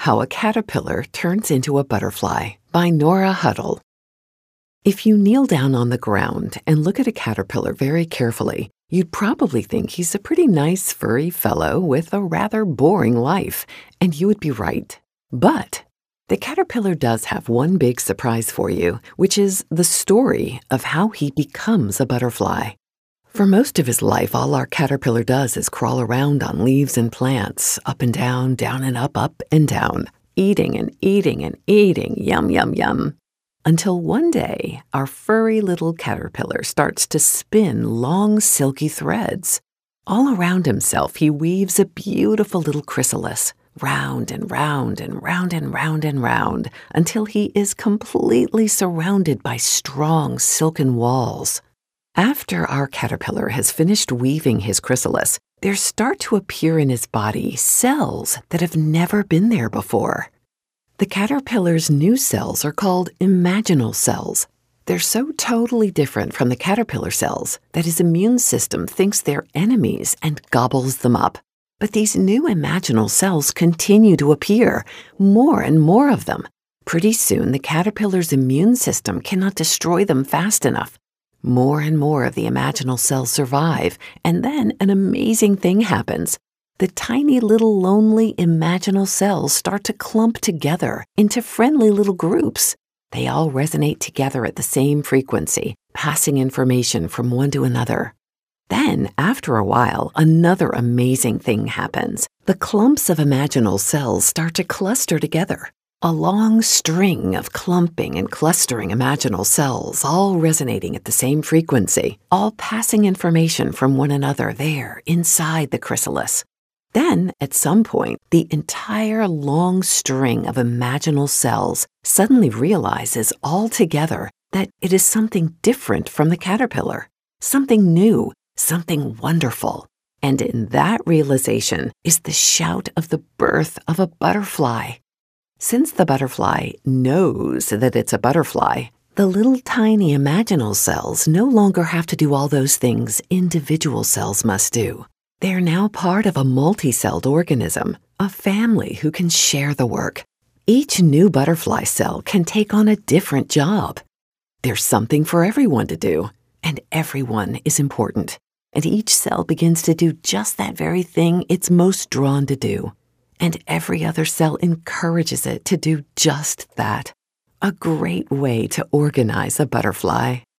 How a Caterpillar Turns into a Butterfly by Nora Huddle. If you kneel down on the ground and look at a caterpillar very carefully, you'd probably think he's a pretty nice furry fellow with a rather boring life, and you would be right. But the caterpillar does have one big surprise for you, which is the story of how he becomes a butterfly. For most of his life, all our caterpillar does is crawl around on leaves and plants, up and down and up and down, eating and eating and eating, yum, yum, yum. Until one day, our furry little caterpillar starts to spin long silky threads. All around himself, he weaves a beautiful little chrysalis, round and round and round and round and round, until he is completely surrounded by strong silken walls. After our caterpillar has finished weaving his chrysalis, there start to appear in his body cells that have never been there before. The caterpillar's new cells are called imaginal cells. They're so totally different from the caterpillar cells that his immune system thinks they're enemies and gobbles them up. But these new imaginal cells continue to appear, more and more of them. Pretty soon, the caterpillar's immune system cannot destroy them fast enough. More and more of the imaginal cells survive, and then an amazing thing happens. The tiny little lonely imaginal cells start to clump together into friendly little groups. They all resonate together at the same frequency, passing information from one to another. Then, after a while, another amazing thing happens. The clumps of imaginal cells start to cluster together. A long string of clumping and clustering imaginal cells, all resonating at the same frequency, all passing information from one another there inside the chrysalis. Then, at some point, the entire long string of imaginal cells suddenly realizes all together that it is something different from the caterpillar, something new, something wonderful. And in that realization is the shout of the birth of a butterfly. Since the butterfly knows that it's a butterfly, the little tiny imaginal cells no longer have to do all those things individual cells must do. They are now part of a multi-celled organism, a family who can share the work. Each new butterfly cell can take on a different job. There's something for everyone to do, and everyone is important. And each cell begins to do just that very thing it's most drawn to do. And every other cell encourages it to do just that. A great way to organize a butterfly.